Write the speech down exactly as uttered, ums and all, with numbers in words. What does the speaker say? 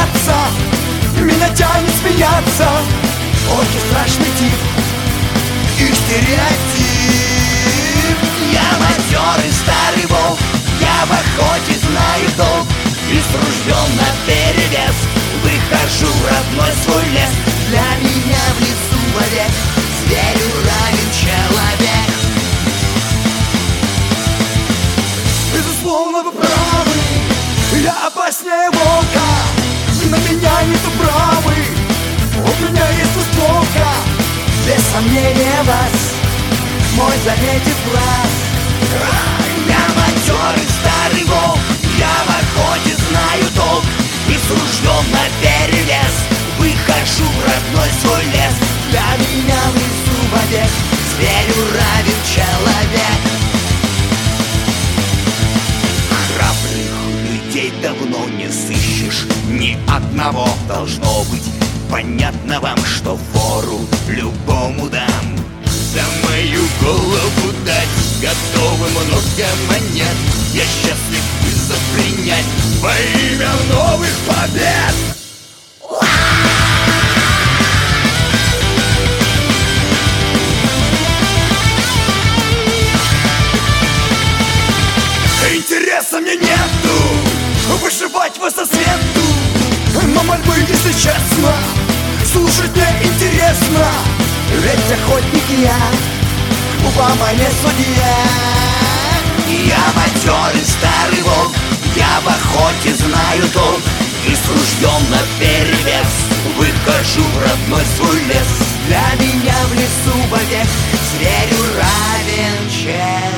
смеяться, меня тянет смеяться. Очень страшный тип и стереотип. Я матерый старый волк, я в охоте знаю толк, и с ружьем наперевес выхожу в родной свой лес. Для меня в лесу вовек зверю равен человек. Безусловно, вы правы, я опаснее волка, на меня нету правы, у меня есть установка. Без сомнения вас мой заметит глаз. Я матерый старый волк, я в охоте знаю толк, и с ружьем наперевес выхожу в родной свой лес. Для меня в лесу вовек зверю равен человек. Храбрых людей давно не сыщешь, ни одного. Должно быть понятно вам, что фору любому дам. За мою голову дать готовы много монет. Я счастлив вызов принять во имя новых побед. Интереса мне нету выживать по сосвету, но мольбы, если честно, слушать мне интересно. Ведь охотник я, упама не судья. Я матерый старый волк, я в охоте знаю толк, и с ружьем наперевес выхожу в родной свой лес. Для меня в лесу вовек зверю равен человек.